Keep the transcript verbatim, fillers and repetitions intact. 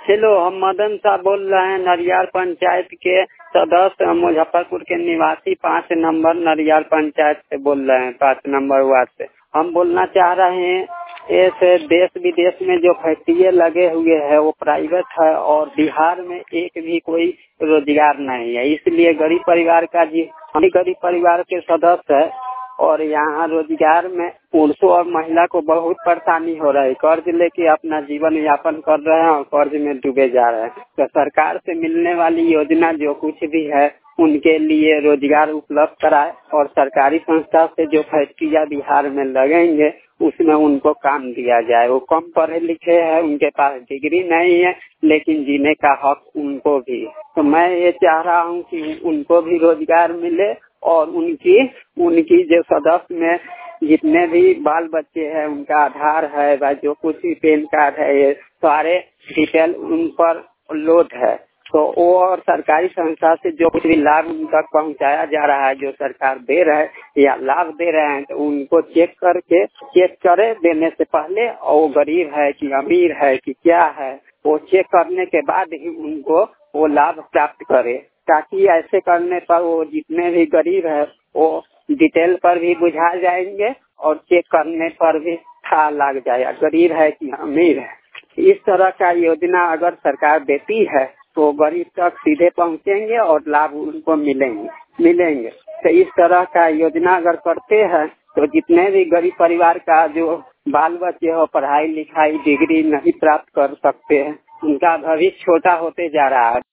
Hello, हम मदन साहब बोल रहे हैं, नरियार पंचायत के सदस्य, मुजफ्फरपुर के निवासी, पाँच नंबर नरियार पंचायत से बोल रहे हैं, पाँच नंबर वार्ड से। हम बोलना चाह रहे हैं, ऐसे देश विदेश में जो फैक्ट्री लगे हुए हैं वो प्राइवेट है और बिहार में एक भी कोई रोजगार नहीं है। इसलिए गरीब परिवार का जी हम भी गरीब परिवार के सदस्य है और यहाँ रोजगार में पुरुषों और महिला को बहुत परेशानी हो रही है। कर्ज लेके अपना जीवन यापन कर रहे हैं और कर्ज में डूबे जा रहे हैं। तो सरकार से मिलने वाली योजना जो कुछ भी है उनके लिए रोजगार उपलब्ध कराए और सरकारी संस्था से जो फैक्ट्रियाँ बिहार में लगेंगे उसमें उनको काम दिया जाए। वो कम पढ़े लिखे हैं, उनके पास डिग्री नहीं है, लेकिन जीने का हक उनको भी। तो मैं ये चाह रहा हूँ कि उनको भी रोजगार मिले और उनकी उनकी जो सदस्य में जितने भी बाल बच्चे हैं उनका आधार है व जो कुछ भी पैन कार्ड है, ये सारे डिटेल उन पर लोड है। तो वो और सरकारी संस्था से जो कुछ भी लाभ उन तक पहुँचाया जा रहा है, जो सरकार दे रहे हैं या लाभ दे रहे हैं, तो उनको चेक करके चेक करे देने से पहले, और वो गरीब है कि अमीर है कि क्या है, वो चेक करने के बाद ही उनको वो लाभ प्राप्त करे। ताकि ऐसे करने पर वो जितने भी गरीब है वो डिटेल पर भी बुझा जाएंगे और चेक करने पर भी था लग जाएगा गरीब है कि अमीर है। इस तरह का योजना अगर सरकार देती है तो गरीब तक सीधे पहुंचेंगे और लाभ उनको मिलेंगे मिलेंगे तो इस तरह का योजना अगर करते हैं तो जितने भी गरीब परिवार का जो बाल बच्चे हो पढ़ाई लिखाई डिग्री नहीं प्राप्त कर सकते हैं, उनका भविष्य छोटा होते जा रहा है।